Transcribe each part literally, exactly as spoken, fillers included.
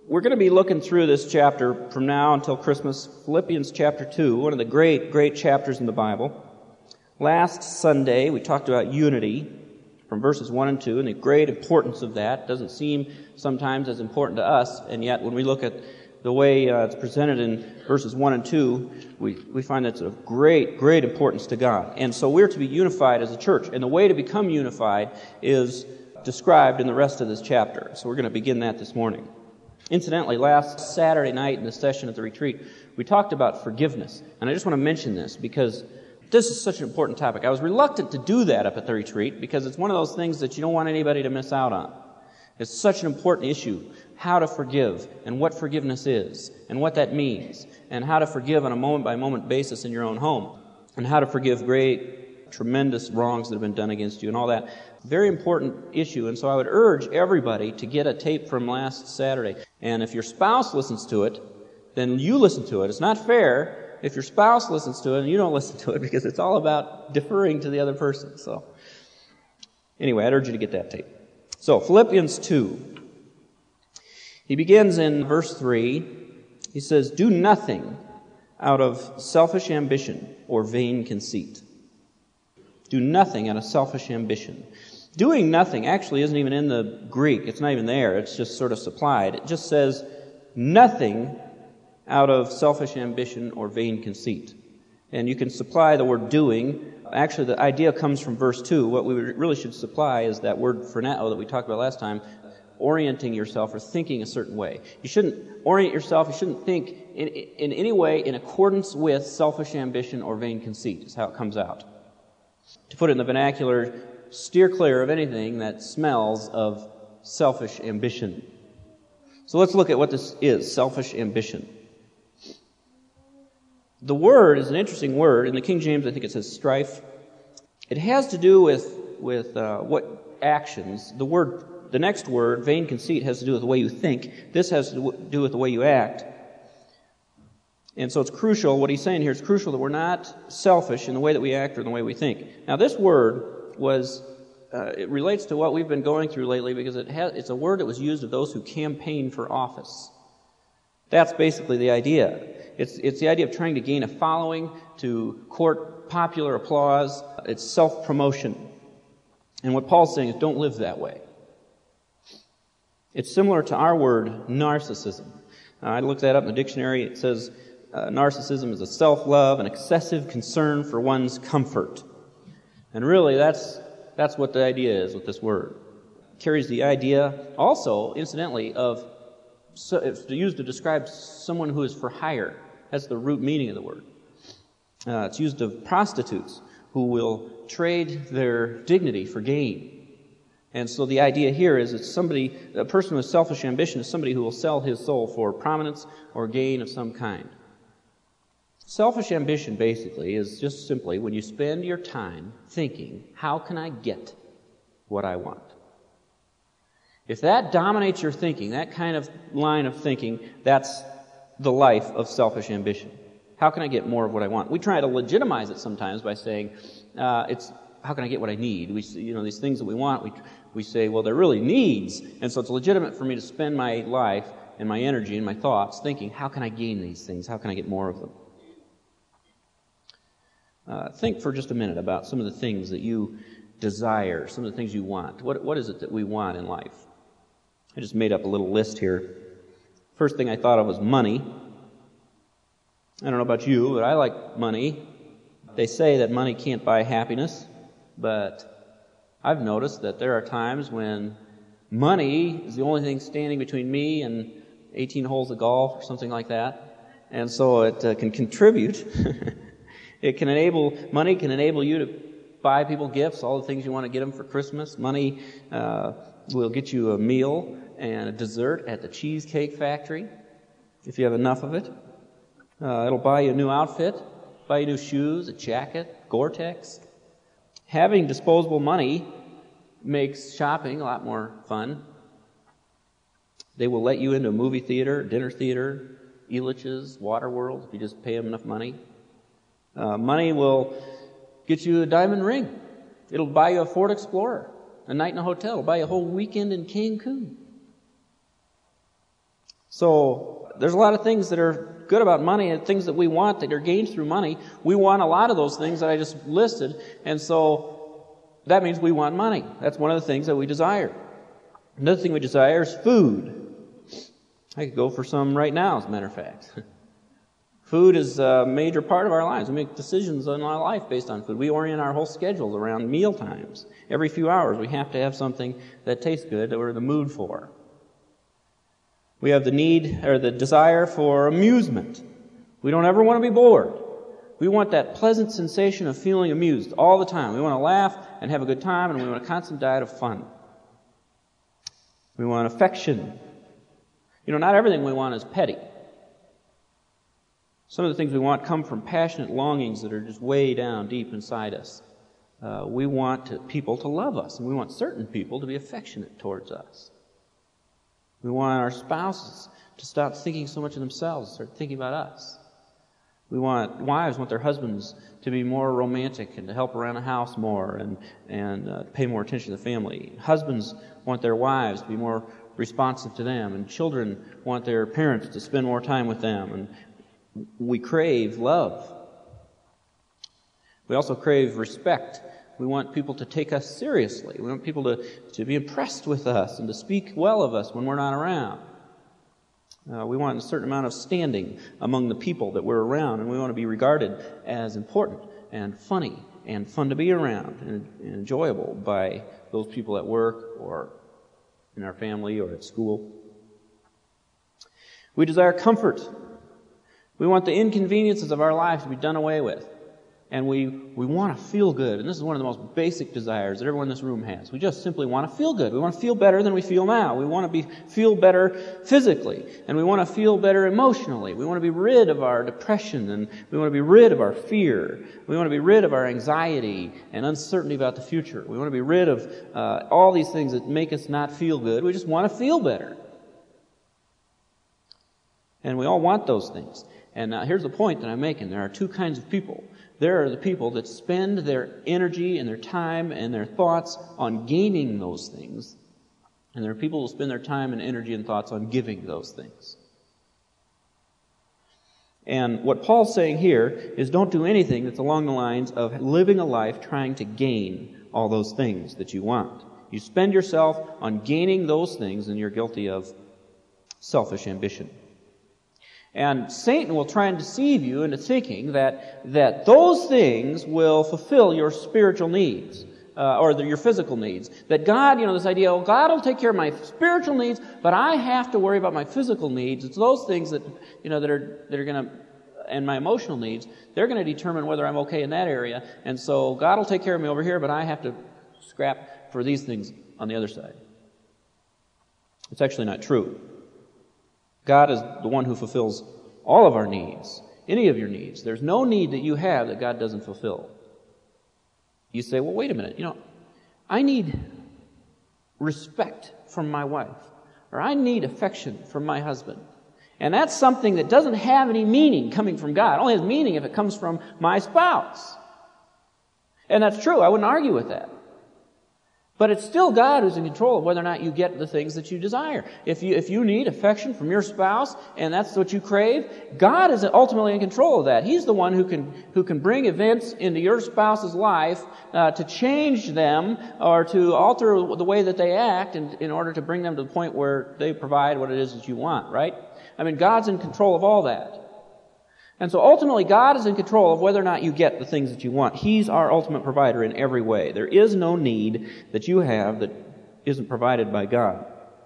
We're going to be looking through this chapter from now until Christmas, Philippians chapter two, one of the great, great chapters in the Bible. Last Sunday, we talked about unity from verses one and two, and the great importance of that. It doesn't seem sometimes as important to us, and yet when we look at the way uh, it's presented in verses one and two, we, we find that's of great, great importance to God. And so we're to be unified as a church, and the way to become unified is described in the rest of this chapter. So we're going to begin that this morning. Incidentally, last Saturday night in the session at the retreat, we talked about forgiveness. And I just want to mention this because this is such an important topic. I was reluctant to do that up at the retreat because it's one of those things that you don't want anybody to miss out on. It's such an important issue, how to forgive and what forgiveness is and what that means and how to forgive on a moment-by-moment basis in your own home and how to forgive great, tremendous wrongs that have been done against you and all that. Very important issue, and so I would urge everybody to get a tape from last Saturday. And if your spouse listens to it, then you listen to it. It's not fair if your spouse listens to it and you don't listen to it because it's all about deferring to the other person. So, anyway, I'd urge you to get that tape. So, Philippians two. He begins in verse three. He says, "Do nothing out of selfish ambition or vain conceit." Do nothing out of selfish ambition. Doing nothing actually isn't even in the Greek. It's not even there. It's just sort of supplied. It just says nothing out of selfish ambition or vain conceit. And you can supply the word doing. Actually, the idea comes from verse two. What we really should supply is that word phroneo that we talked about last time, orienting yourself or thinking a certain way. You shouldn't orient yourself. You shouldn't think in, in any way in accordance with selfish ambition or vain conceit is how it comes out. To put it in the vernacular, steer clear of anything that smells of selfish ambition. So let's look at what this is, selfish ambition. The word is an interesting word. In the King James, I think it says strife. It has to do with, with uh, what actions. The word, the next word, vain conceit, has to do with the way you think. This has to do with the way you act. And so it's crucial, what he's saying here is crucial that we're not selfish in the way that we act or in the way we think. Now this word was, uh, it relates to what we've been going through lately because it has, it's a word that was used of those who campaign for office. That's basically the idea. It's, it's the idea of trying to gain a following, to court popular applause. It's self-promotion. And what Paul's saying is don't live that way. It's similar to our word narcissism. Uh, I looked that up in the dictionary. It says Uh, narcissism is a self-love, an excessive concern for one's comfort. And really, that's that's what the idea is with this word. It carries the idea also, incidentally, of, so it's used to describe someone who is for hire. That's the root meaning of the word. Uh, it's used of prostitutes who will trade their dignity for gain. And so the idea here is it's somebody, a person with selfish ambition is somebody who will sell his soul for prominence or gain of some kind. Selfish ambition, basically, is just simply when you spend your time thinking, how can I get what I want? If that dominates your thinking, that kind of line of thinking, that's the life of selfish ambition. How can I get more of what I want? We try to legitimize it sometimes by saying, uh, it's how can I get what I need? We, you know, these things that we want, we, we say, well, they're really needs, and so it's legitimate for me to spend my life and my energy and my thoughts thinking, how can I gain these things? How can I get more of them? Uh, think for just a minute about some of the things that you desire, some of the things you want. What, what is it that we want in life? I just made up a little list here. First thing I thought of was money. I don't know about you, but I like money. They say that money can't buy happiness, but I've noticed that there are times when money is the only thing standing between me and eighteen holes of golf or something like that, and so it uh, can contribute. It can enable, money can enable you to buy people gifts, all the things you want to get them for Christmas. Money uh, will get you a meal and a dessert at the Cheesecake Factory, if you have enough of it. Uh, it'll buy you a new outfit, buy you new shoes, a jacket, Gore-Tex. Having disposable money makes shopping a lot more fun. They will let you into a movie theater, dinner theater, Elitch's, Waterworld, if you just pay them enough money. Uh, money will get you a diamond ring. It'll buy you a Ford Explorer, a night in a hotel. It'll buy you a whole weekend in Cancun. So there's a lot of things that are good about money and things that we want that are gained through money. We want a lot of those things that I just listed, and so that means we want money. That's one of the things that we desire. Another thing we desire is food. I could go for some right now, as a matter of fact. Food is a major part of our lives. We make decisions in our life based on food. We orient our whole schedules around meal times. Every few hours we have to have something that tastes good that we're in the mood for. We have the need or the desire for amusement. We don't ever want to be bored. We want that pleasant sensation of feeling amused all the time. We want to laugh and have a good time, and we want a constant diet of fun. We want affection. You know, not everything we want is petty. Some of the things we want come from passionate longings that are just way down deep inside us. Uh, we want to, people to love us, and we want certain people to be affectionate towards us. We want our spouses to stop thinking so much of themselves, start thinking about us. We want wives want their husbands to be more romantic and to help around the house more and and uh, pay more attention to the family. Husbands want their wives to be more responsive to them, and children want their parents to spend more time with them. And we crave love. We also crave respect. We want people to take us seriously. We want people to, to be impressed with us and to speak well of us when we're not around. Uh, we want a certain amount of standing among the people that we're around, and we want to be regarded as important and funny and fun to be around and, and enjoyable by those people at work or in our family or at school. We desire comfort. We want the inconveniences of our life to be done away with. And we, we want to feel good. And this is one of the most basic desires that everyone in this room has. We just simply want to feel good. We want to feel better than we feel now. We want to be feel better physically. And we want to feel better emotionally. We want to be rid of our depression. And we want to be rid of our fear. We want to be rid of our anxiety and uncertainty about the future. We want to be rid of uh, all these things that make us not feel good. We just want to feel better. And we all want those things. And uh, here's the point that I'm making. There are two kinds of people. There are the people that spend their energy and their time and their thoughts on gaining those things. And there are people who spend their time and energy and thoughts on giving those things. And what Paul's saying here is don't do anything that's along the lines of living a life trying to gain all those things that you want. You spend yourself on gaining those things and you're guilty of selfish ambition. And Satan will try and deceive you into thinking that, that those things will fulfill your spiritual needs, uh, or the, your physical needs. That God, you know, this idea, oh, God will take care of my spiritual needs, but I have to worry about my physical needs. It's those things that, you know, that are, that are going to, and my emotional needs, they're going to determine whether I'm okay in that area. And so God will take care of me over here, but I have to scrap for these things on the other side. It's actually not true. God is the one who fulfills all of our needs, any of your needs. There's no need that you have that God doesn't fulfill. You say, well, wait a minute, you know, I need respect from my wife, or I need affection from my husband. And that's something that doesn't have any meaning coming from God. It only has meaning if it comes from my spouse. And that's true. I wouldn't argue with that. But it's still God who's in control of whether or not you get the things that you desire. If you if you need affection from your spouse and that's what you crave, God is ultimately in control of that. He's the one who can who can bring events into your spouse's life uh, to change them or to alter the way that they act in, in order to bring them to the point where they provide what it is that you want, right? I mean, God's in control of all that. And so ultimately, God is in control of whether or not you get the things that you want. He's our ultimate provider in every way. There is no need that you have that isn't provided by God.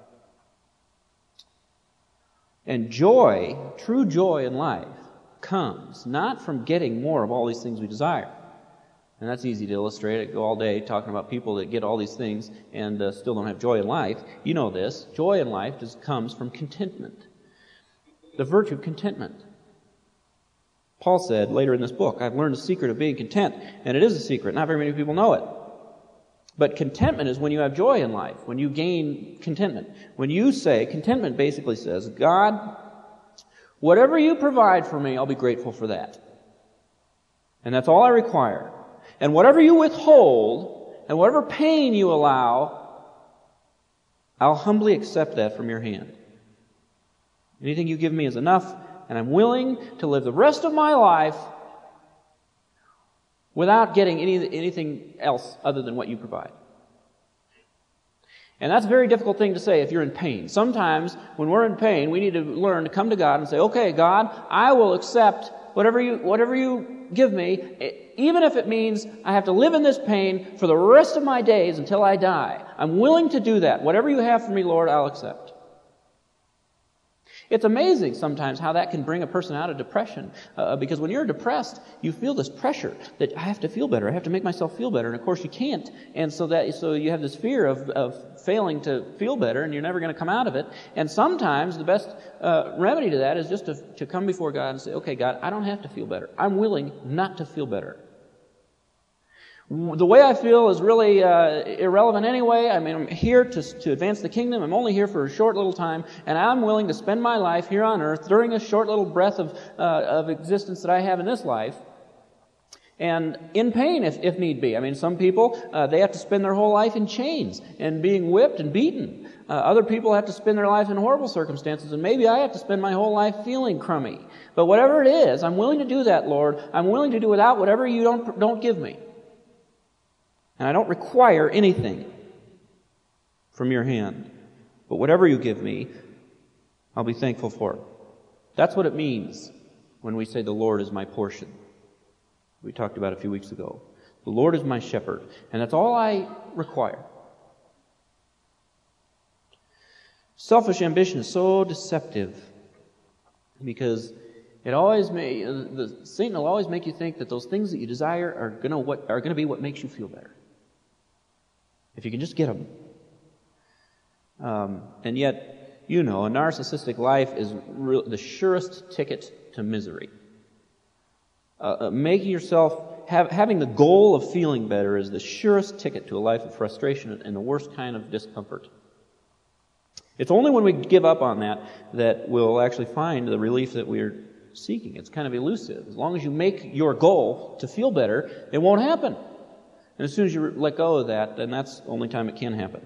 And joy, true joy in life, comes not from getting more of all these things we desire. And that's easy to illustrate. I go all day talking about people that get all these things and uh, still don't have joy in life. You know this. Joy in life just comes from contentment. The virtue of contentment. Paul said later in this book, I've learned the secret of being content. And it is a secret. Not very many people know it. But contentment is when you have joy in life, when you gain contentment. When you say, contentment basically says, God, whatever you provide for me, I'll be grateful for that. And that's all I require. And whatever you withhold, and whatever pain you allow, I'll humbly accept that from your hand. Anything you give me is enough, and I'm willing to live the rest of my life without getting any, anything else other than what you provide. And that's a very difficult thing to say if you're in pain. Sometimes, when we're in pain, we need to learn to come to God and say, okay, God, I will accept whatever you, whatever you give me, even if it means I have to live in this pain for the rest of my days until I die. I'm willing to do that. Whatever you have for me, Lord, I'll accept. It's amazing sometimes how that can bring a person out of depression. Uh, because when you're depressed, you feel this pressure that I have to feel better. I have to make myself feel better. And of course you can't. And so that so you have this fear of, of failing to feel better, and you're never going to come out of it. And sometimes the best uh, remedy to that is just to, to come before God and say, okay, God, I don't have to feel better. I'm willing not to feel better. The way I feel is really uh, irrelevant anyway. I mean, I'm here to, to advance the kingdom. I'm only here for a short little time, and I'm willing to spend my life here on earth during a short little breath of uh, of existence that I have in this life, and in pain if, if need be. I mean, some people, uh, they have to spend their whole life in chains and being whipped and beaten. Uh, other people have to spend their life in horrible circumstances, and maybe I have to spend my whole life feeling crummy. But whatever it is, I'm willing to do that, Lord. I'm willing to do without whatever you don't don't give me. And I don't require anything from your hand. But whatever you give me, I'll be thankful for it. That's what it means when we say the Lord is my portion. We talked about it a few weeks ago. The Lord is my shepherd. And that's all I require. Selfish ambition is so deceptive because it always may, the, Satan will always make you think that those things that you desire are going to what are going to be what makes you feel better. If you can just get them. Um, and yet, you know, a narcissistic life is re- the surest ticket to misery. Uh, uh, making yourself, have, having the goal of feeling better is the surest ticket to a life of frustration and the worst kind of discomfort. It's only when we give up on that that we'll actually find the relief that we're seeking. It's kind of elusive. As long as you make your goal to feel better, it won't happen. And as soon as you let go of that, then that's the only time it can happen.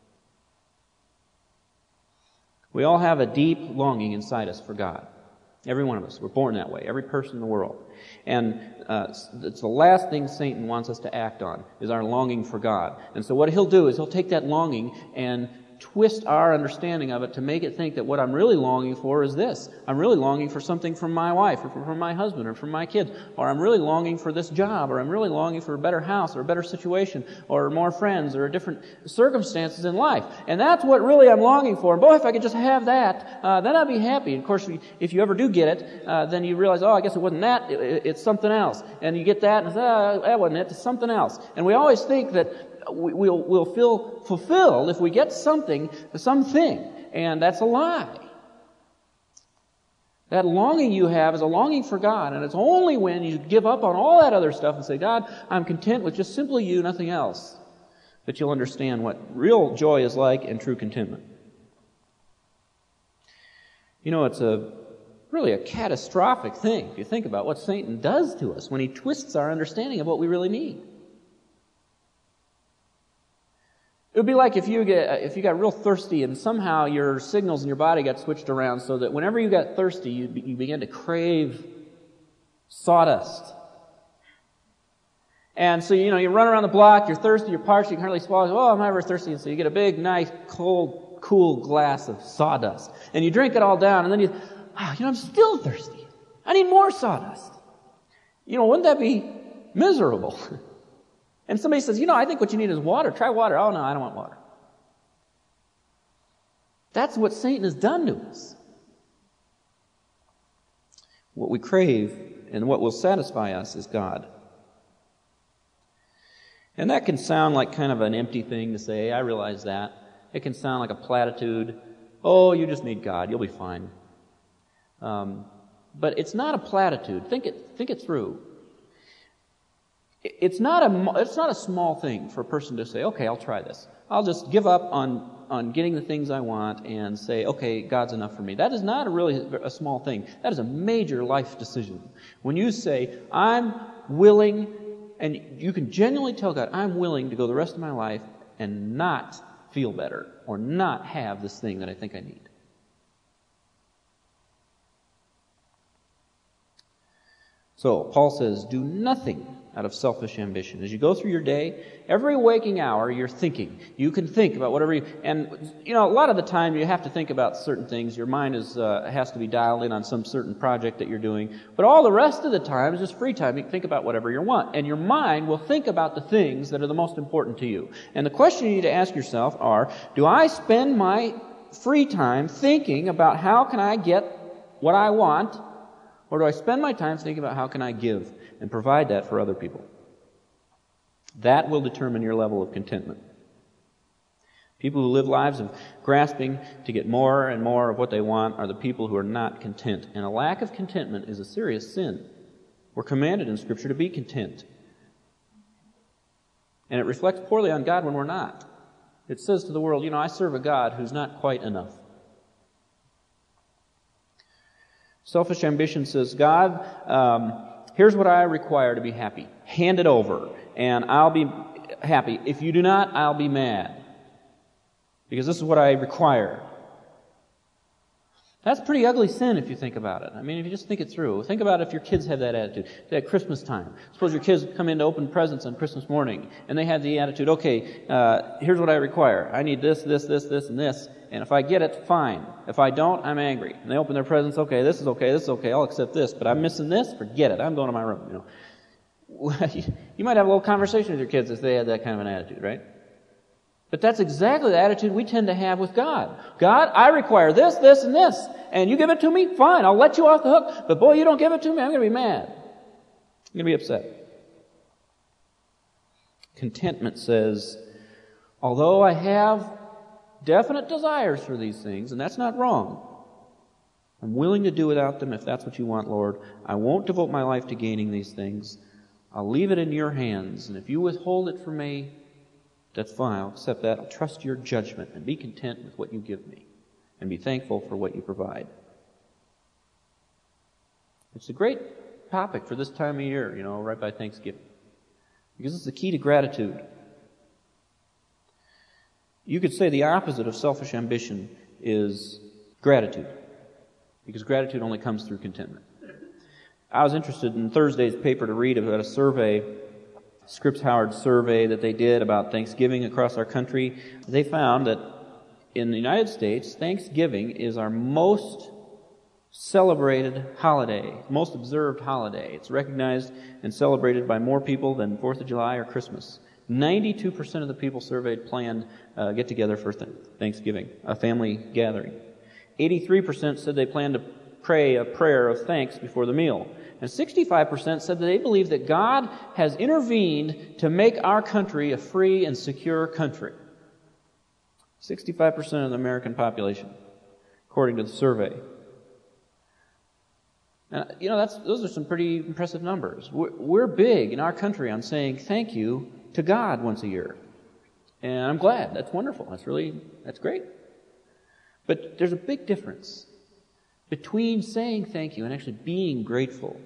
We all have a deep longing inside us for God. Every one of us. We're born that way. Every person in the world. And uh, it's the last thing Satan wants us to act on, is our longing for God. And so what he'll do is he'll take that longing and twist our understanding of it to make it think that what I'm really longing for is this. I'm really longing for something from my wife or from my husband or from my kids, or I'm really longing for this job, or I'm really longing for a better house or a better situation or more friends or different circumstances in life. And that's what really I'm longing for. And boy, if I could just have that, uh, then I'd be happy. And of course, if you ever do get it, uh, then you realize, oh, I guess it wasn't that, it, it's something else. And you get that and say, oh, that wasn't it, it's something else. And we always think that We'll, we'll feel fulfilled if we get something, something, and that's a lie. That longing you have is a longing for God, and it's only when you give up on all that other stuff and say, God, I'm content with just simply you, nothing else, that you'll understand what real joy is like and true contentment. You know, it's a really a catastrophic thing if you think about what Satan does to us when he twists our understanding of what we really need. It would be like if you get if you got real thirsty and somehow your signals in your body got switched around so that whenever you got thirsty, you, you began to crave sawdust. And so, you know, you run around the block, you're thirsty, you're parched, you can hardly swallow. Oh, I'm ever thirsty. And so you get a big, nice, cold, cool glass of sawdust. And you drink it all down, and then you, oh, you know, I'm still thirsty. I need more sawdust. You know, wouldn't that be miserable? And somebody says, you know, I think what you need is water. Try water. Oh, no, I don't want water. That's what Satan has done to us. What we crave and what will satisfy us is God. And that can sound like kind of an empty thing to say. I realize that. It can sound like a platitude. Oh, you just need God. You'll be fine. Um, but it's not a platitude. Think it, think it through. It's not a it's not a small thing for a person to say, okay, I'll try this. I'll just give up on, on getting the things I want and say, okay, God's enough for me. That is not a really a small thing. That is a major life decision. When you say, I'm willing, and you can genuinely tell God, I'm willing to go the rest of my life and not feel better or not have this thing that I think I need. So, Paul says, do nothing out of selfish ambition. As you go through your day, every waking hour, you're thinking. You can think about whatever you... And, you know, a lot of the time you have to think about certain things. Your mind is uh, has to be dialed in on some certain project that you're doing. But all the rest of the time is just free time. You can think about whatever you want. And your mind will think about the things that are the most important to you. And the question you need to ask yourself are, do I spend my free time thinking about how can I get what I want? Or do I spend my time thinking about how can I give and provide that for other people? That will determine your level of contentment. People who live lives of grasping to get more and more of what they want are the people who are not content. And a lack of contentment is a serious sin. We're commanded in Scripture to be content. And it reflects poorly on God when we're not. It says to the world, you know, I serve a God who's not quite enough. Selfish ambition says, God, um, here's what I require to be happy. Hand it over, and I'll be happy. If you do not, I'll be mad. Because this is what I require. That's a pretty ugly sin if you think about it. I mean, if you just think it through. Think about if your kids have that attitude. At Christmas time. Suppose your kids come in to open presents on Christmas morning, and they have the attitude, okay, uh, here's what I require. I need this, this, this, this, and this. And if I get it, fine. If I don't, I'm angry. And they open their presents, okay, this is okay, this is okay, I'll accept this. But I'm missing this, forget it. I'm going to my room, you know. You might have a little conversation with your kids if they had that kind of an attitude, right? But that's exactly the attitude we tend to have with God. God, I require this, this, and this. And you give it to me? Fine, I'll let you off the hook. But boy, you don't give it to me, I'm going to be mad. I'm going to be upset. Contentment says, although I have definite desires for these things, and that's not wrong, I'm willing to do without them if that's what you want, Lord. I won't devote my life to gaining these things. I'll leave it in your hands. And if you withhold it from me, that's fine, I'll accept that. I'll trust your judgment and be content with what you give me and be thankful for what you provide. It's a great topic for this time of year, you know, right by Thanksgiving, because it's the key to gratitude. You could say the opposite of selfish ambition is gratitude, because gratitude only comes through contentment. I was interested in Thursday's paper to read about a survey, Scripps Howard survey that they did about Thanksgiving across our country. They found that in the United States, Thanksgiving is our most celebrated holiday, most observed holiday. It's recognized and celebrated by more people than fourth of July or Christmas. ninety-two percent of the people surveyed planned uh, get-together for th- Thanksgiving, a family gathering. eighty-three percent said they planned to pray a prayer of thanks before the meal. And sixty-five percent said that they believe that God has intervened to make our country a free and secure country. sixty-five percent of the American population, according to the survey. And, you know, that's those are some pretty impressive numbers. We're, we're big in our country on saying thank you to God once a year. And I'm glad. That's wonderful. That's really, that's great. But there's a big difference between saying thank you and actually being grateful.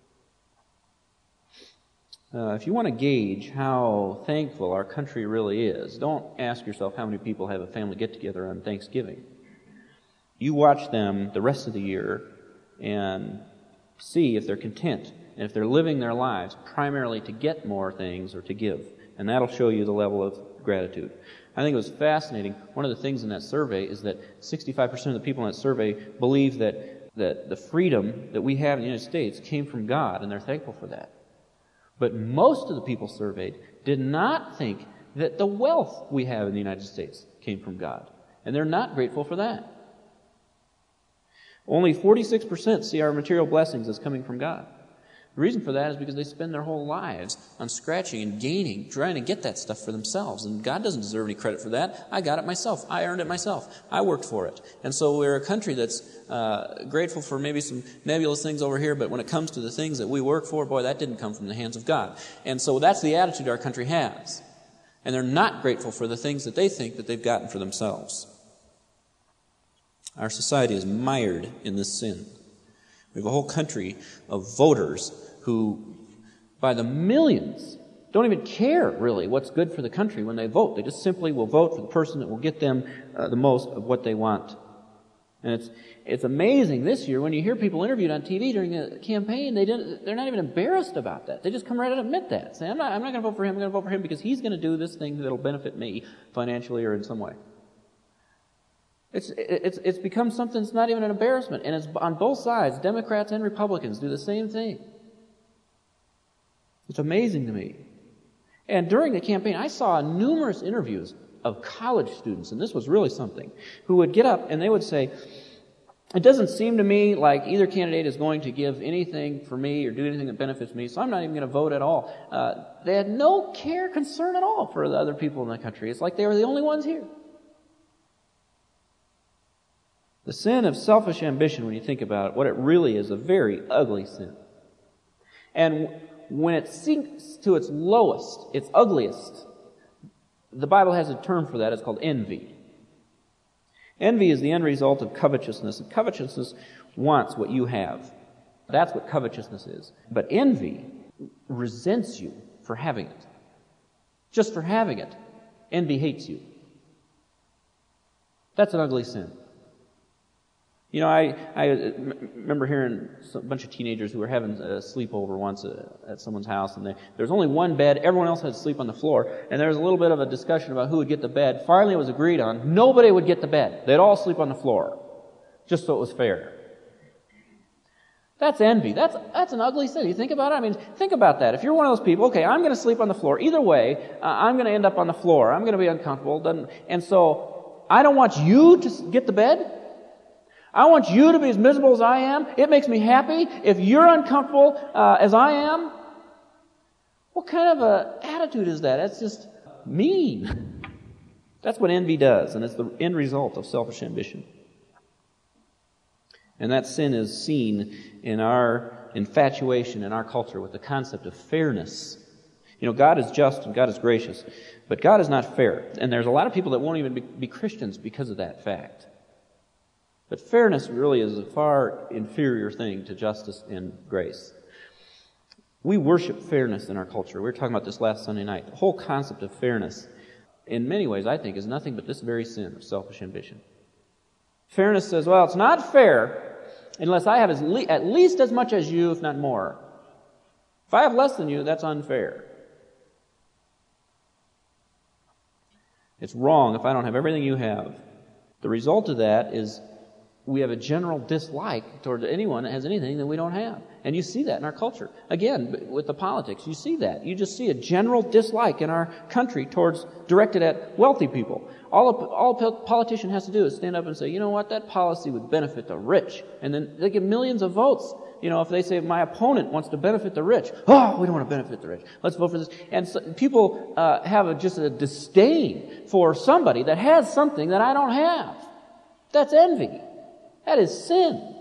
Uh, if you want to gauge how thankful our country really is, don't ask yourself how many people have a family get-together on Thanksgiving. You watch them the rest of the year and see if they're content and if they're living their lives primarily to get more things or to give. And that'll show you the level of gratitude. I think it was fascinating. One of the things in that survey is that sixty-five percent of the people in that survey believe that, that the freedom that we have in the United States came from God, and they're thankful for that. But most of the people surveyed did not think that the wealth we have in the United States came from God, and they're not grateful for that. Only forty-six percent see our material blessings as coming from God. The reason for that is because they spend their whole lives on scratching and gaining, trying to get that stuff for themselves. And God doesn't deserve any credit for that. I got it myself. I earned it myself. I worked for it. And so we're a country that's uh, grateful for maybe some nebulous things over here, but when it comes to the things that we work for, boy, that didn't come from the hands of God. And so that's the attitude our country has. And they're not grateful for the things that they think that they've gotten for themselves. Our society is mired in this sin. We have a whole country of voters who, by the millions, don't even care, really, what's good for the country when they vote. They just simply will vote for the person that will get them uh, the most of what they want. And it's it's amazing this year when you hear people interviewed on T V during the campaign, they didn't, they're not even embarrassed about that. They just come right out and admit that. Say, I'm not, I'm not going to vote for him, I'm going to vote for him because he's going to do this thing that'll benefit me financially or in some way. It's, it's, it's become something that's not even an embarrassment. And it's on both sides. Democrats and Republicans do the same thing. It's amazing to me. And during the campaign, I saw numerous interviews of college students, and this was really something, who would get up and they would say, it doesn't seem to me like either candidate is going to give anything for me or do anything that benefits me, so I'm not even going to vote at all. Uh, they had no care, concern at all for the other people in the country. It's like they were the only ones here. The sin of selfish ambition, when you think about it, what it really is, a very ugly sin. And when it sinks to its lowest, its ugliest, the Bible has a term for that. It's called envy. Envy is the end result of covetousness. And covetousness wants what you have. That's what covetousness is. But envy resents you for having it. Just for having it. Envy hates you. That's an ugly sin. You know, I, I remember hearing a bunch of teenagers who were having a sleepover once at someone's house, and they, there was only one bed. Everyone else had to sleep on the floor, and there was a little bit of a discussion about who would get the bed. Finally, it was agreed on. Nobody would get the bed. They'd all sleep on the floor, just so it was fair. That's envy. That's that's an ugly sin. You think about it? I mean, think about that. If you're one of those people, okay, I'm going to sleep on the floor. Either way, uh, I'm going to end up on the floor. I'm going to be uncomfortable. Doesn't, and so, I don't want you to get the bed. I want you to be as miserable as I am. It makes me happy if you're uncomfortable uh, as I am. What kind of a attitude is that? That's just mean. That's what envy does, and it's the end result of selfish ambition. And that sin is seen in our infatuation in our culture with the concept of fairness. You know, God is just and God is gracious, but God is not fair. And there's a lot of people that won't even be, be Christians because of that fact. But fairness really is a far inferior thing to justice and grace. We worship fairness in our culture. We were talking about this last Sunday night. The whole concept of fairness, in many ways, I think, is nothing but this very sin of selfish ambition. Fairness says, well, it's not fair unless I have as le- at least as much as you, if not more. If I have less than you, that's unfair. It's wrong if I don't have everything you have. The result of that is we have a general dislike toward anyone that has anything that we don't have. And you see that in our culture. Again, with the politics, you see that. You just see a general dislike in our country towards, directed at wealthy people. All a, all a politician has to do is stand up and say, you know what, that policy would benefit the rich. And then they get millions of votes. You know, if they say, my opponent wants to benefit the rich. Oh, we don't want to benefit the rich. Let's vote for this. And so people uh, have a, just a disdain for somebody that has something that I don't have. That's envy. That is sin.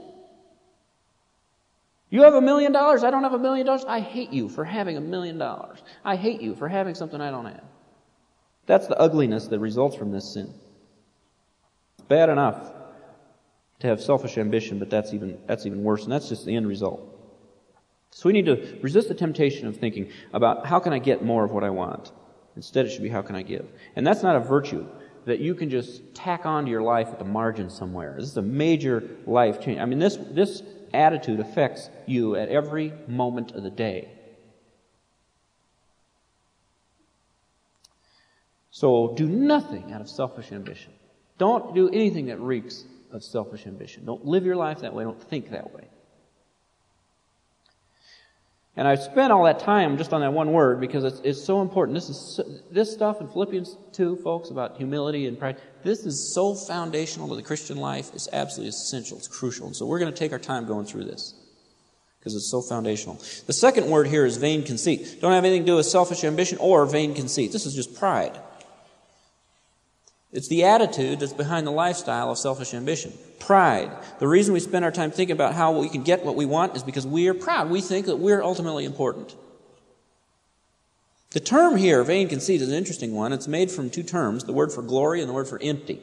You have a million dollars, I don't have a million dollars. I hate you for having a million dollars. I hate you for having something I don't have. That's the ugliness that results from this sin. It's bad enough to have selfish ambition, but that's even that's even worse, and that's just the end result. So we need to resist the temptation of thinking about how can I get more of what I want. Instead, it should be how can I give. And that's not a virtue that you can just tack onto your life at the margin somewhere. This is a major life change. I mean, this this attitude affects you at every moment of the day. So do nothing out of selfish ambition. Don't do anything that reeks of selfish ambition. Don't live your life that way. Don't think that way. And I've spent all that time just on that one word because it's, it's so important. This is so, this stuff in Philippians two, folks, about humility and pride. This is so foundational to the Christian life. It's absolutely essential. It's crucial. And so we're going to take our time going through this because it's so foundational. The second word here is vain conceit. Don't have anything to do with selfish ambition or vain conceit. This is just pride. It's the attitude that's behind the lifestyle of selfish ambition. Pride. The reason we spend our time thinking about how we can get what we want is because we are proud. We think that we're ultimately important. The term here, vain conceit, is an interesting one. It's made from two terms, the word for glory and the word for empty.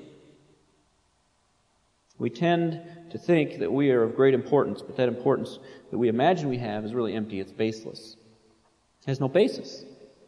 We tend to think that we are of great importance, but that importance that we imagine we have is really empty. It's baseless. It has no basis.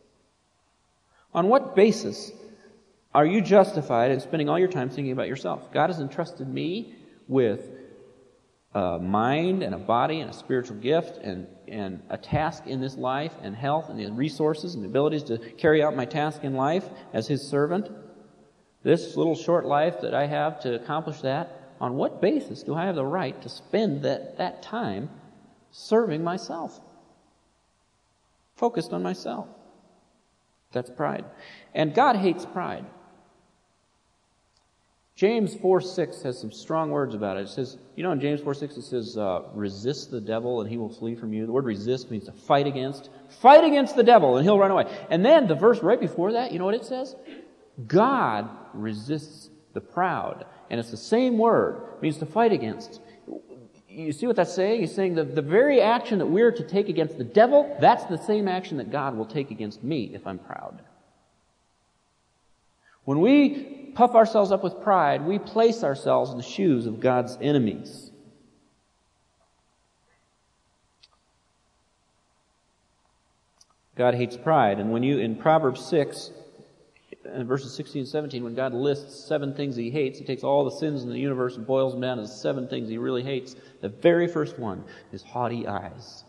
On what basis are you justified in spending all your time thinking about yourself? God has entrusted me with a mind and a body and a spiritual gift and, and a task in this life and health and the resources and the abilities to carry out my task in life as His servant, this little short life that I have to accomplish that, on what basis do I have the right to spend that, that time serving myself? Focused on myself. That's pride. And God hates pride. James four six has some strong words about it. It says, you know in James four six it says, uh, resist the devil and he will flee from you. The word resist means to fight against. Fight against the devil and he'll run away. And then the verse right before that, you know what it says? God resists the proud. And it's the same word. It means to fight against. You see what that's saying? He's saying that the very action that we're to take against the devil, that's the same action that God will take against me if I'm proud. When we puff ourselves up with pride, we place ourselves in the shoes of God's enemies. God hates pride. And when you, in Proverbs six, in verses sixteen and seventeen, when God lists seven things He hates, He takes all the sins in the universe and boils them down to seven things He really hates. The very first one is haughty eyes.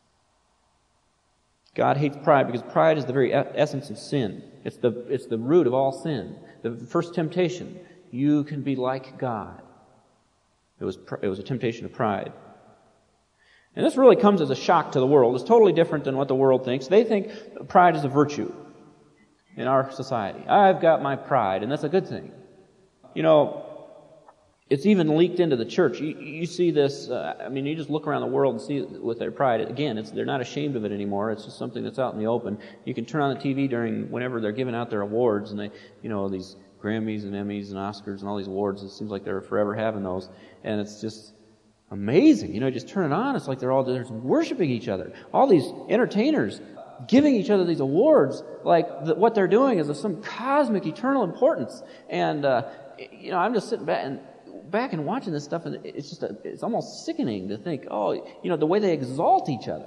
God hates pride because pride is the very essence of sin. It's the, it's the root of all sin. The first temptation, you can be like God. It was, it was a temptation of pride. And this really comes as a shock to the world. It's totally different than what the world thinks. They think pride is a virtue in our society. I've got my pride, and that's a good thing. You know, it's even leaked into the church. You, you see this, uh, I mean, you just look around the world and see it with their pride. Again, it's, they're not ashamed of it anymore. It's just something that's out in the open. You can turn on the T V during, whenever they're giving out their awards, and they, you know, these Grammys and Emmys and Oscars and all these awards. It seems like they're forever having those. And it's just amazing. You know, you just turn it on, it's like they're all they're worshiping each other. All these entertainers giving each other these awards, like the, what they're doing is of some cosmic, eternal importance. And, uh, you know, I'm just sitting back and back and watching this stuff, and it's just a, it's almost sickening to think, oh, you know, the way they exalt each other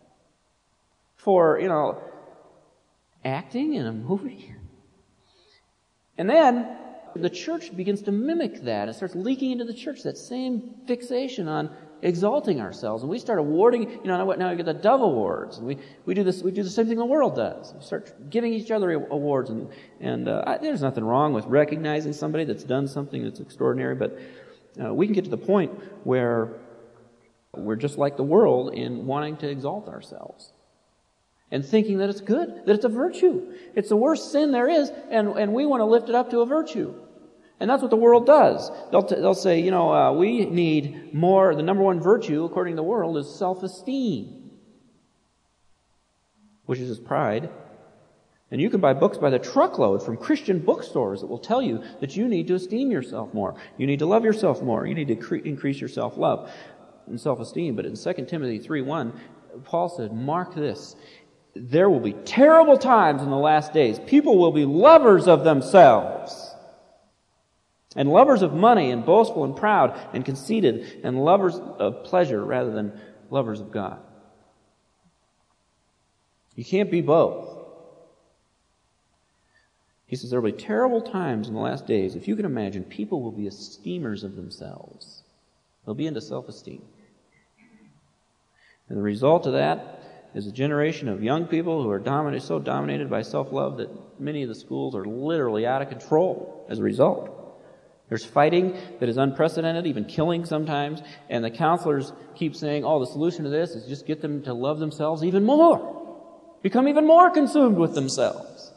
for, you know, acting in a movie. And then the church begins to mimic that. It starts leaking into the church, that same fixation on exalting ourselves. And we start awarding, you know, now, now we get the Dove Awards. And we, we do this, we do the same thing the world does. We start giving each other awards. And, and uh, I, there's nothing wrong with recognizing somebody that's done something that's extraordinary, but uh, we can get to the point where we're just like the world in wanting to exalt ourselves. And thinking that it's good, that it's a virtue. It's the worst sin there is, and, and we want to lift it up to a virtue. And that's what the world does. They'll, t- they'll say, you know, uh, we need more, the number one virtue, according to the world, is self-esteem, which is his pride. And you can buy books by the truckload from Christian bookstores that will tell you that you need to esteem yourself more. You need to love yourself more. You need to cre- increase your self-love and self-esteem. But in Second Timothy three one, Paul said, mark this. There will be terrible times in the last days. People will be lovers of themselves, and lovers of money, and boastful, and proud, and conceited, and lovers of pleasure rather than lovers of God. You can't be both. He says there will be terrible times in the last days. If you can imagine, people will be esteemers of themselves. They'll be into self-esteem. And the result of that is a generation of young people who are dominated, so dominated by self-love that many of the schools are literally out of control as a result. There's fighting that is unprecedented, even killing sometimes, and the counselors keep saying, oh, the solution to this is just get them to love themselves even more. Become even more consumed with themselves.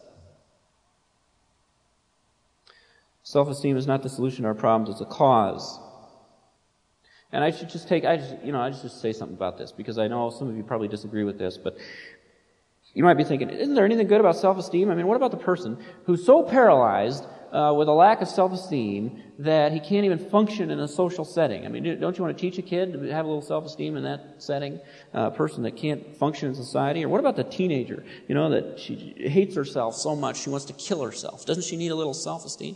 Self-esteem is not the solution to our problems, it's a cause. And I should just take, I just, you know, I just just say something about this, because I know some of you probably disagree with this, but you might be thinking, isn't there anything good about self-esteem? I mean, what about the person who's so paralyzed uh, with a lack of self-esteem that he can't even function in a social setting? I mean, don't you want to teach a kid to have a little self-esteem in that setting? Uh, a person that can't function in society? Or what about the teenager, you know, that she hates herself so much she wants to kill herself? Doesn't she need a little self-esteem?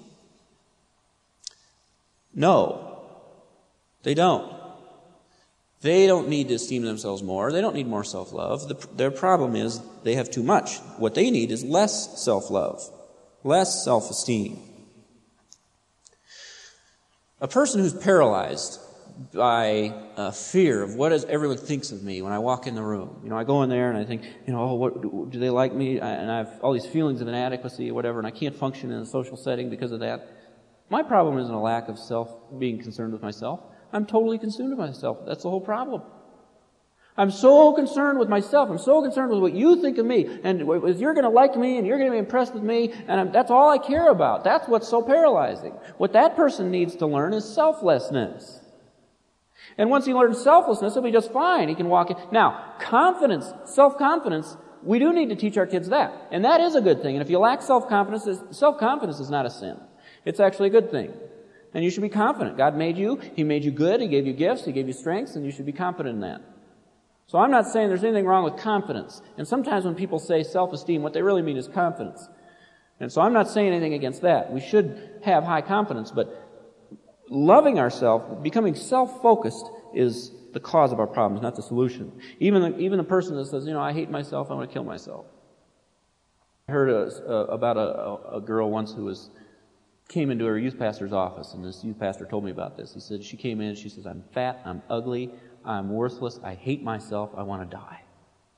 No. They don't. They don't need to esteem themselves more. They don't need more self-love. The, their problem is they have too much. What they need is less self-love, less self-esteem. A person who's paralyzed by uh, fear of what does everyone thinks of me when I walk in the room. You know, I go in there and I think, you know, oh, what, do they like me? And I have all these feelings of inadequacy or whatever, and I can't function in a social setting because of that. My problem isn't a lack of self, being concerned with myself. I'm totally consumed with myself. That's the whole problem. I'm so concerned with myself. I'm so concerned with what you think of me. And you're going to like me and you're going to be impressed with me. And I'm, that's all I care about. That's what's so paralyzing. What that person needs to learn is selflessness. And once he learns selflessness, he'll be just fine. He can walk in. Now, confidence, self-confidence, we do need to teach our kids that. And that is a good thing. And if you lack self-confidence, self-confidence is not a sin. It's actually a good thing. And you should be confident. God made you. He made you good. He gave you gifts. He gave you strengths. And you should be confident in that. So I'm not saying there's anything wrong with confidence. And sometimes when people say self-esteem, what they really mean is confidence. And so I'm not saying anything against that. We should have high confidence, but loving ourselves, becoming self-focused is the cause of our problems, not the solution. Even the, even the person that says, you know, I hate myself, I want to kill myself. I heard a, a, about a, a girl once who was came into her youth pastor's office, and this youth pastor told me about this. He said, she came in, she says, I'm fat, I'm ugly, I'm worthless, I hate myself, I want to die.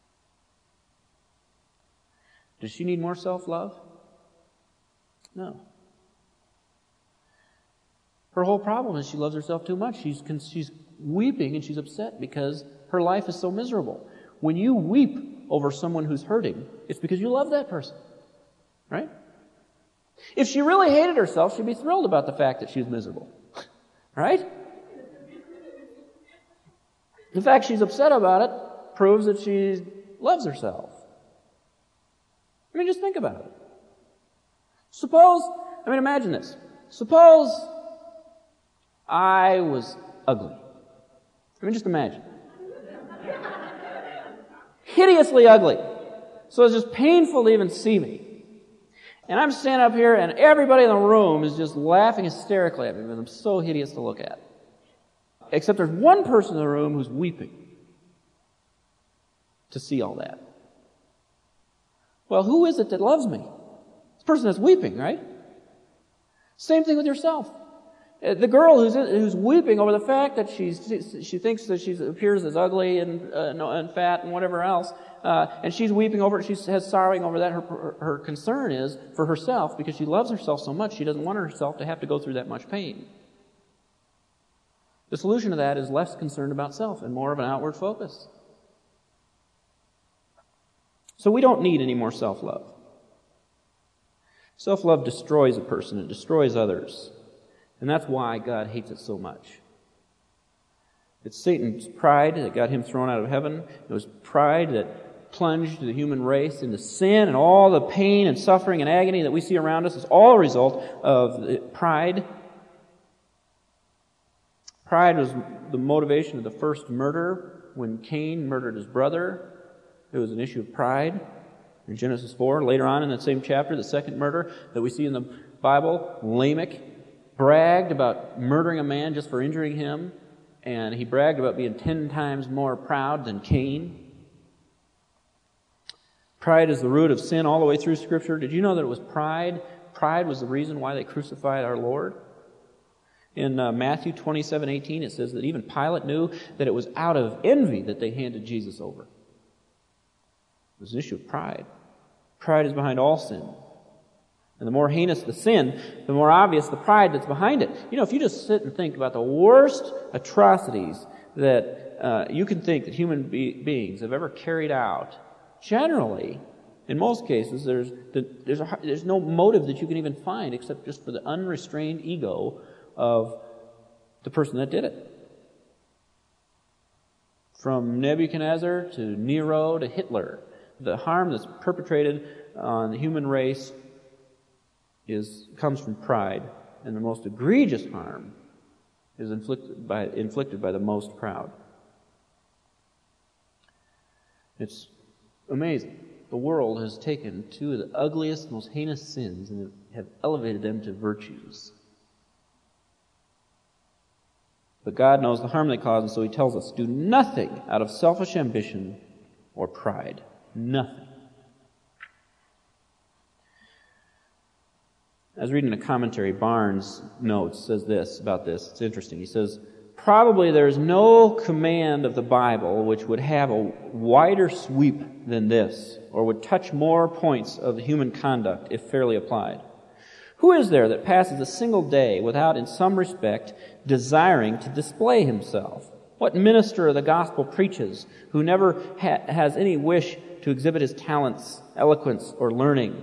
Does she need more self-love? No. Her whole problem is she loves herself too much. She's, she's weeping and she's upset because her life is so miserable. When you weep over someone who's hurting, it's because you love that person. Right? If she really hated herself, she'd be thrilled about the fact that she's miserable. Right? The fact she's upset about it proves that she loves herself. I mean, just think about it. Suppose, I mean, imagine this. Suppose I was ugly. I mean, just imagine. Hideously ugly. So it's just painful to even see me. And I'm standing up here and everybody in the room is just laughing hysterically at me because I'm so hideous to look at. Except there's one person in the room who's weeping to see all that. Well, who is it that loves me? This person that's weeping, right? Same thing with yourself. The girl who's who's weeping over the fact that she's she thinks that she appears as ugly and uh, and fat and whatever else, uh, and she's weeping over it. She has sorrowing over that. Her, her her concern is for herself because she loves herself so much. She doesn't want herself to have to go through that much pain. The solution to that is less concern about self and more of an outward focus. So we don't need any more self-love. Self-love destroys a person. It destroys others. And that's why God hates it so much. It's Satan's pride that got him thrown out of heaven. It was pride that plunged the human race into sin, and all the pain and suffering and agony that we see around us is all a result of pride. Pride was the motivation of the first murder when Cain murdered his brother. It was an issue of pride. In Genesis four, later on in that same chapter, the second murder that we see in the Bible, Lamech bragged about murdering a man just for injuring him, and he bragged about being ten times more proud than Cain. Pride is the root of sin all the way through Scripture. Did you know that it was pride? Pride was the reason why they crucified our Lord. In uh, Matthew twenty-seven eighteen, it says that even Pilate knew that it was out of envy that they handed Jesus over. It was an issue of pride. Pride is behind all sin. And the more heinous the sin, the more obvious the pride that's behind it. You know, if you just sit and think about the worst atrocities that uh, you can think that human be- beings have ever carried out, generally, in most cases, there's the, there's a, there's no motive that you can even find except just for the unrestrained ego of the person that did it. From Nebuchadnezzar to Nero to Hitler, the harm that's perpetrated on the human race is comes from pride, and the most egregious harm is inflicted by inflicted by the most proud. It's amazing. The world has taken two of the ugliest, most heinous sins and have elevated them to virtues. But God knows the harm they cause, and so He tells us, do nothing out of selfish ambition or pride. Nothing. I was reading a commentary. Barnes notes, says this about this. It's interesting. He says, probably there's no command of the Bible which would have a wider sweep than this, or would touch more points of human conduct if fairly applied. Who is there that passes a single day without, in some respect, desiring to display himself? What minister of the gospel preaches who never ha- has any wish to exhibit his talents, eloquence, or learning?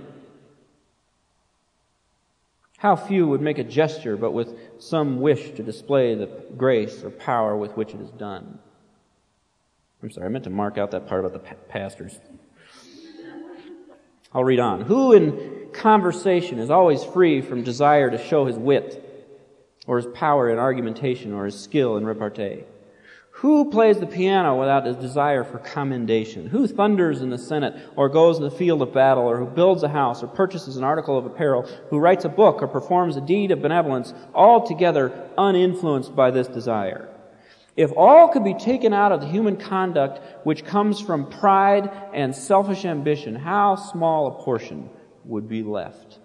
How few would make a gesture but with some wish to display the grace or power with which it is done? I'm sorry, I meant to mark out that part about the pa- pastors. I'll read on. Who in conversation is always free from desire to show his wit, or his power in argumentation, or his skill in repartee? Who plays the piano without a desire for commendation? Who thunders in the Senate, or goes in the field of battle, or who builds a house, or purchases an article of apparel, who writes a book, or performs a deed of benevolence, altogether uninfluenced by this desire? If all could be taken out of the human conduct which comes from pride and selfish ambition, how small a portion would be left?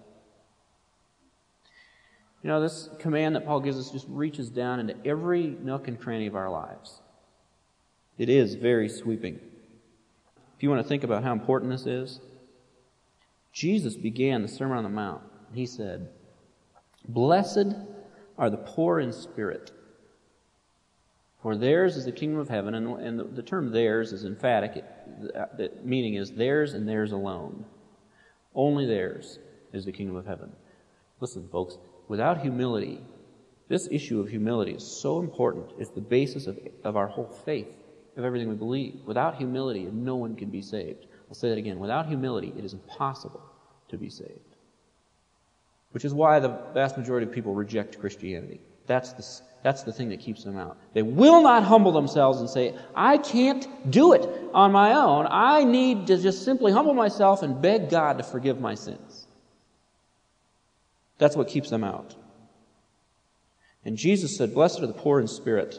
You know, this command that Paul gives us just reaches down into every nook and cranny of our lives. It is very sweeping. If you want to think about how important this is, Jesus began the Sermon on the Mount. He said, "Blessed are the poor in spirit, for theirs is the kingdom of heaven." And, and the, the term theirs is emphatic. It, the meaning is theirs and theirs alone. Only theirs is the kingdom of heaven. Listen, folks, without humility, this issue of humility is so important. It's the basis of, of our whole faith, of everything we believe. Without humility, no one can be saved. I'll say that again. Without humility, it is impossible to be saved. Which is why the vast majority of people reject Christianity. That's the, that's the thing that keeps them out. They will not humble themselves and say, I can't do it on my own. I need to just simply humble myself and beg God to forgive my sins. That's what keeps them out. And Jesus said, "Blessed are the poor in spirit."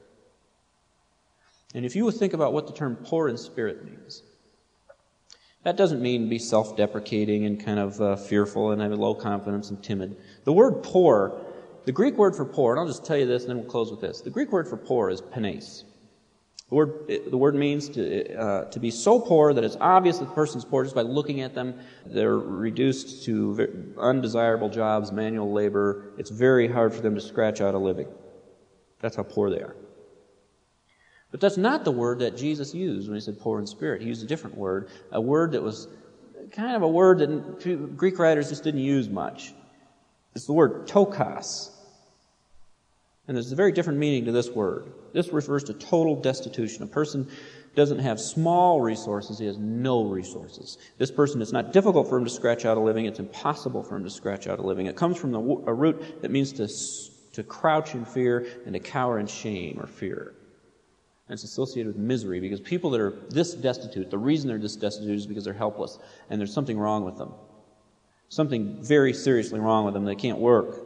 And if you would think about what the term poor in spirit means, that doesn't mean be self-deprecating and kind of uh, fearful and have low confidence and timid. The word poor, the Greek word for poor, and I'll just tell you this and then we'll close with this. The Greek word for poor is penes. The word, the word means to, uh, to be so poor that it's obvious that the person's poor just by looking at them. They're reduced to undesirable jobs, manual labor. It's very hard for them to scratch out a living. That's how poor they are. But that's not the word that Jesus used when he said poor in spirit. He used a different word, a word that was kind of a word that Greek writers just didn't use much. It's the word tokos. And there's a very different meaning to this word. This refers to total destitution. A person doesn't have small resources, he has no resources. This person, it's not difficult for him to scratch out a living, it's impossible for him to scratch out a living. It comes from the, a root that means to, to crouch in fear and to cower in shame or fear. And it's associated with misery, because people that are this destitute, the reason they're this destitute is because they're helpless, and there's something wrong with them. Something very seriously wrong with them. They can't work.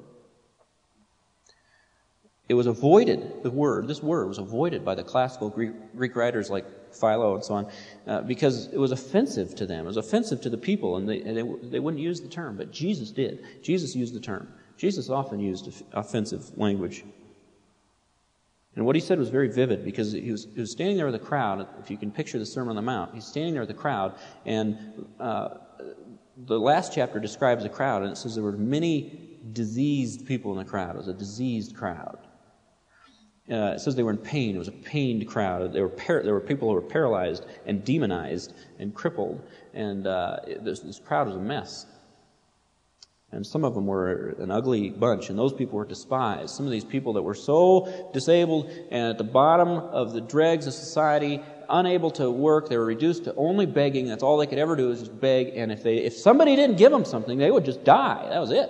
It was avoided, the word, this word was avoided by the classical Greek, Greek writers like Philo and so on, uh, because it was offensive to them. It was offensive to the people, and they, and they, they wouldn't use the term, but Jesus did. Jesus used the term. Jesus often used offensive language. And what he said was very vivid, because he was, he was standing there with a crowd. If you can picture the Sermon on the Mount, he's standing there with the crowd, and uh, the last chapter describes the crowd, and it says there were many diseased people in the crowd. It was a diseased crowd. Uh, it says they were in pain. It was a pained crowd. There were par- there were people who were paralyzed and demonized and crippled, and uh, it, this, this crowd was a mess. And some of them were an ugly bunch, and those people were despised. Some of these people that were so disabled and at the bottom of the dregs of society, unable to work, they were reduced to only begging. That's all they could ever do is just beg, and if they if somebody didn't give them something, they would just die. That was it.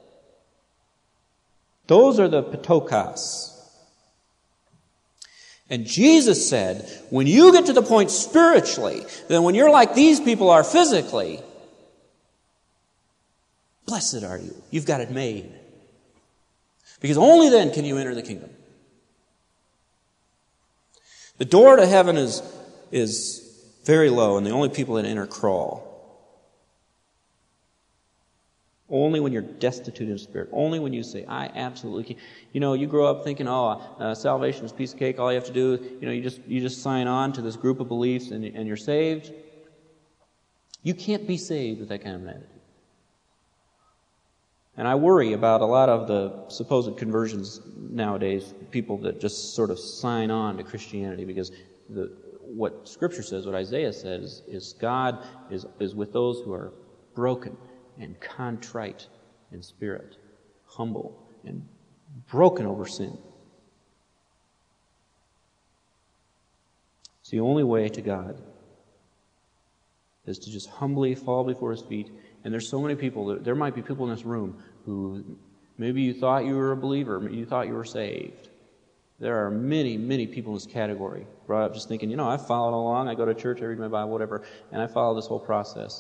Those are the patokos. And Jesus said, when you get to the point spiritually, then when you're like these people are physically, blessed are you. You've got it made. Because only then can you enter the kingdom. The door to heaven is, is very low, and the only people that enter crawl. Only when you're destitute in spirit. Only when you say, I absolutely can't. You know, you grow up thinking, oh, uh, salvation is a piece of cake. All you have to do, you know, you just you just sign on to this group of beliefs and, and you're saved. You can't be saved with that kind of an attitude. And I worry about a lot of the supposed conversions nowadays, people that just sort of sign on to Christianity, because the what Scripture says, what Isaiah says, is God is, is with those who are broken and contrite in spirit, humble and broken over sin. It's the only way to God is to just humbly fall before His feet. And there's so many people, there might be people in this room who maybe you thought you were a believer, you thought you were saved. There are many, many people in this category brought up just thinking, you know, I followed along, I go to church, I read my Bible, whatever, and I follow this whole process.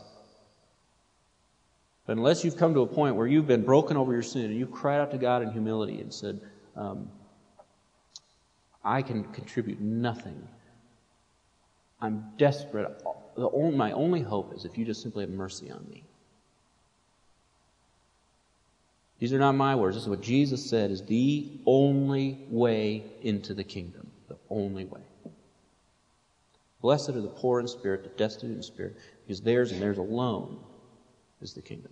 But unless you've come to a point where you've been broken over your sin and you've cried out to God in humility and said, um, I can contribute nothing. I'm desperate. The only, my only hope is if you just simply have mercy on me. These are not my words. This is what Jesus said is the only way into the kingdom. The only way. Blessed are the poor in spirit, the destitute in spirit, because theirs and theirs alone is the kingdom.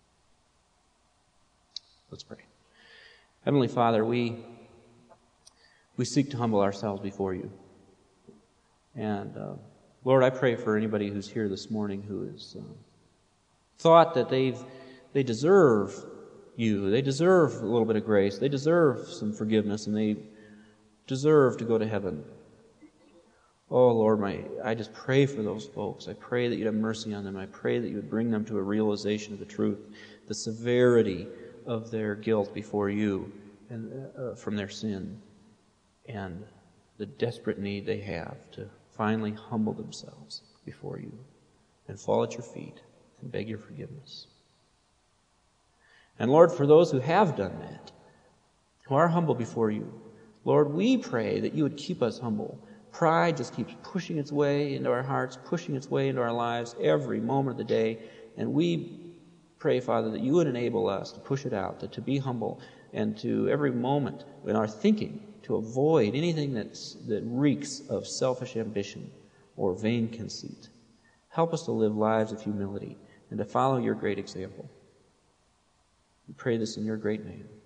Let's pray. Heavenly Father, we we seek to humble ourselves before you. And uh, Lord, I pray for anybody who's here this morning who has uh, thought that they've they deserve you, they deserve a little bit of grace, they deserve some forgiveness, and they deserve to go to heaven. Oh, Lord, my, I just pray for those folks. I pray that you'd have mercy on them. I pray that you would bring them to a realization of the truth, the severity of their guilt before you and uh, from their sin, and the desperate need they have to finally humble themselves before you and fall at your feet and beg your forgiveness. And Lord, for those who have done that, who are humble before you, Lord, we pray that you would keep us humble. Pride just keeps pushing its way into our hearts, pushing its way into our lives every moment of the day. And we pray, Father, that you would enable us to push it out, to, to be humble, and to every moment in our thinking to avoid anything that's, that reeks of selfish ambition or vain conceit. Help us to live lives of humility and to follow your great example. We pray this in your great name.